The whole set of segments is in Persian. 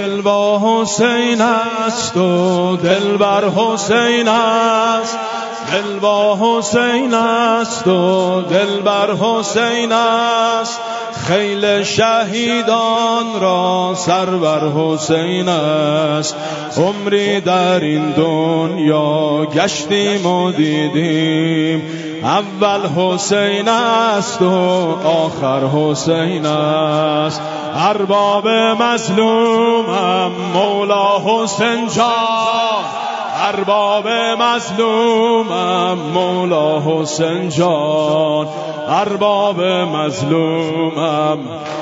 دل با حسین است و دل بر حسین است، دل با حسین است و دل بر حسین است. خیل شهیدان را سر بر حسین است. عمری در این دنیا گشتیم و دیدیم، اول حسین است و آخر حسین است. ارباب مظلومم مولا حسین جان، ارباب مظلومم مولا حسین جان، ارباب مظلومم،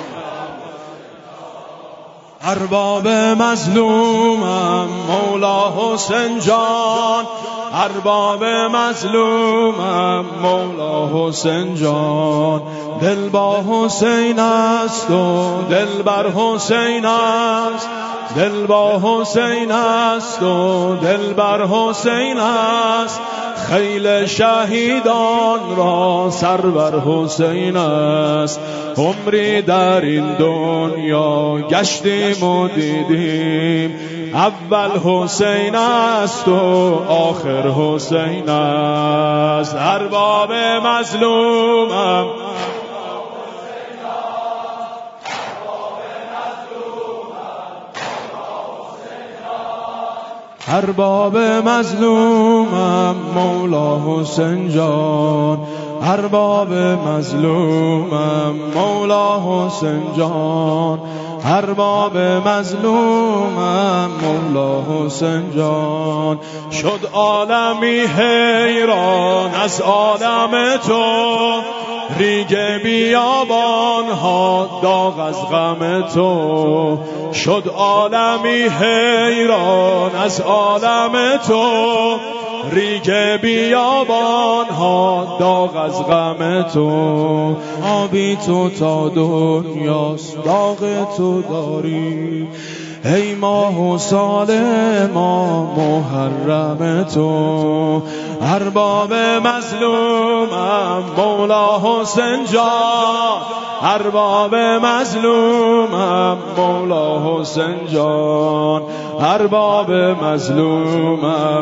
ارباب مظلومم مولا حسین جان، ارباب مظلومم مولا حسین جان. دل با حسین است و دل بر حسین است، دل با حسین است و دل بر حسین است. خیل شهیدان را سر بر حسین است. عمری در این دنیا گشتیم و دیدیم، اول حسین است و آخر حسین است. ارباب مظلومم، ارباب مظلومم مولا حسین جان، ارباب مظلومم مولا حسین جان، ارباب مظلومم مولا حسین جان. شد عالمی حیران از عالم تو، ریگ بیابان ها داغ از غم تو. شد عالمی حیران از عالم تو، ریگ بیابان ها داغ از غم تو. آبی تو تا دنیاست داغ تو داری، ای ماه و سال ما محرم تو. ارباب مظلومم مولا حسین جان، ارباب مظلومم مولا حسین جان، ارباب مظلومم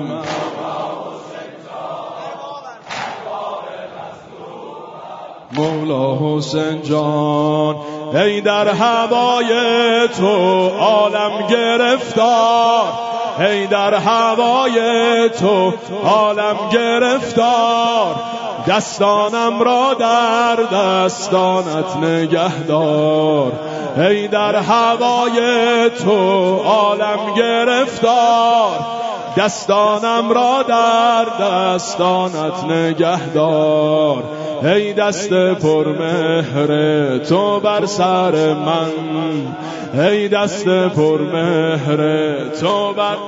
مولا حسین جان. ای در هوای تو عالم گرفتار، ای در هوای تو عالم گرفتار. دستانم را در دستانت نگهدار، ای در هوای تو عالم گرفتار. دستانم را در دستانت نگهدار، ای دست پرمهر تو بر سر من، ای دست پرمهر تو بر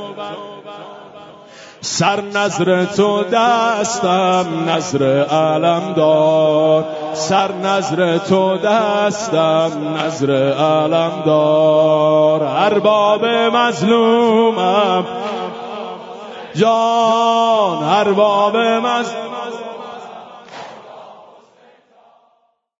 سر. نظر تو دستم نظر علم دار، سر نظر تو دستم نظر علم دار. ارباب مظلومم جان، ارباب مظلومم